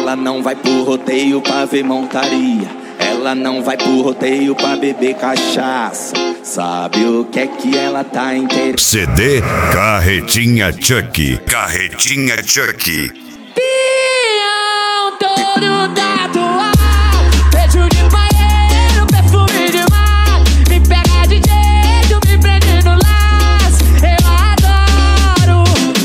Ela não vai pro rodeio pra ver montaria. Ela não vai pro rodeio pra beber cachaça. Sabe o que é que ela tá inteira? CD Carretinha Chuck. Carretinha Chuck. Pião todo tatuado, beijo de paeiro, perfume de mar. Me pega de jeito, me prende no laço. Eu adoro.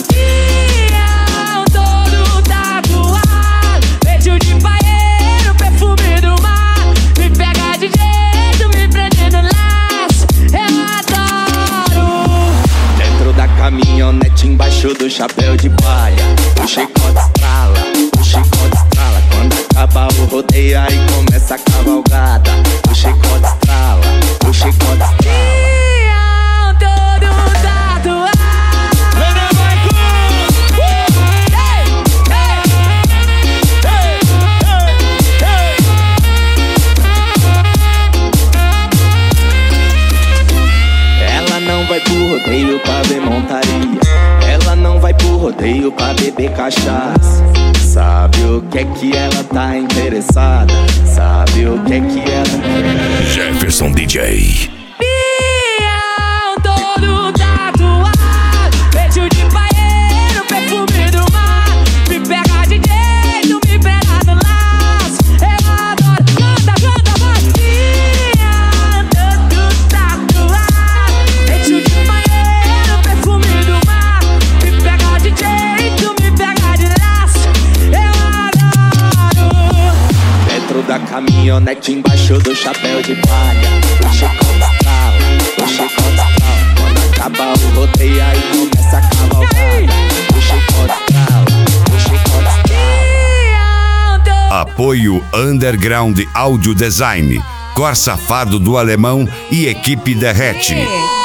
Pião todo tatuado, beijo de paeiro, perfume do mar. Me pega de jeito, me prende no laço. Eu adoro. Dentro da caminhonete, embaixo do chapéu de palha, o chicote estrala, o chicote estrala. Quando acaba o rodeio, aí começa a cavalgada. O chicote estrala, o chicote estrala. Pião todo tatuado. Ela não vai pro rodeio pra ver montaria. Ela não vai pro rodeio pra beber cachaça. Sabe o que é que ela tá interessada? Sabe o que é que ela... Jefferson DJ. Pião todo tatuado, beijo de paeiro, perfume do mar. Me pega de jeito, me pega no laço. Eu adoro. Canta, canta, vai. Pião todo tatuado, beijo de paeiro, perfume do mar. Me pega de jeito, me pega de laço. Eu adoro. Dentro da caminhonete, embaixo do chapéu de palha, o chicote estrala, o chicote estrala. Quando acaba o rodeio, aí começa a cavalgada. O chicote estrala, o chicote estrala. Pião todo Apoio Underground Audio Design. Corsa Fardo do Alemão e equipe Derrete.